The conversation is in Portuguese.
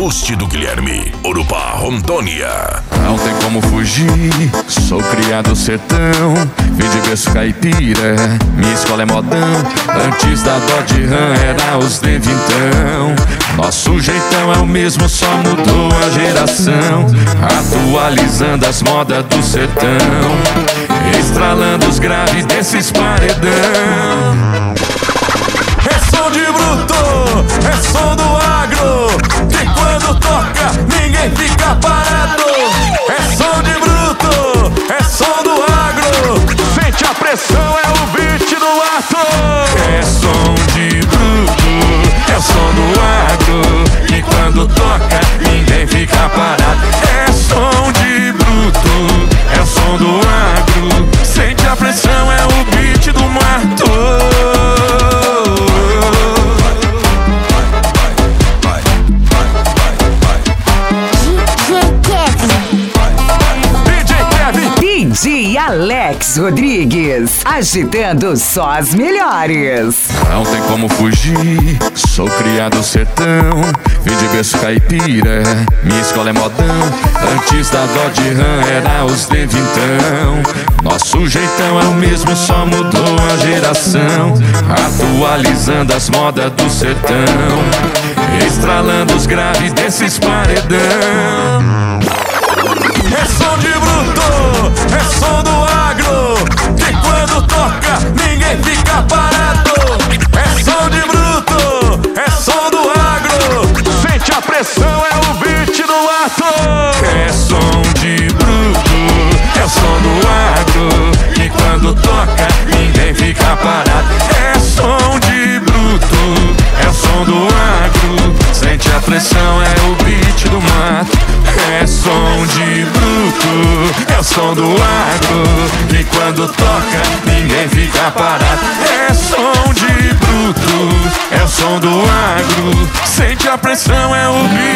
Boost do Guilherme, Urupá, Rondônia. Não tem como fugir, sou criado sertão, vim de berço caipira, minha escola é modão. Antes da Dodge Ram era os de vintão. Nosso jeitão é o mesmo, só mudou a geração. Atualizando as modas do sertão, estralando os graves desses paredão. É som de bruto, é som do agro, que quando toca ninguém fica parado. É som de bruto, é som do agro, sente a pressão, é o beat do ato. É som de bruto, é o som do agro, que quando toca ninguém fica parado. É som de bruto, é o som do agro, sente a pressão, é o beat do mato. DJ Alex Rodrigues, agitando só as melhores. Não tem como fugir, sou criado sertão, vim de berço caipira, minha escola é modão. Antes da Dodge Ram era os de vintão. Nosso jeitão é o mesmo, só mudou a geração. Atualizando as modas do sertão, estralando os graves desses paredão. É som de bruto, é som do agro, que quando toca ninguém fica parado. É som de bruto, é som do agro, sente a pressão, é o beat do ato. É som de bruto, é o som do agro, que quando toca ninguém fica parado. É som de bruto, é o som do agro, sente a pressão, é o beat do mato. É som de bruto, é o som do agro, que quando toca ninguém fica parado. É som de bruto, é o som do agro, sente a pressão, é o beat.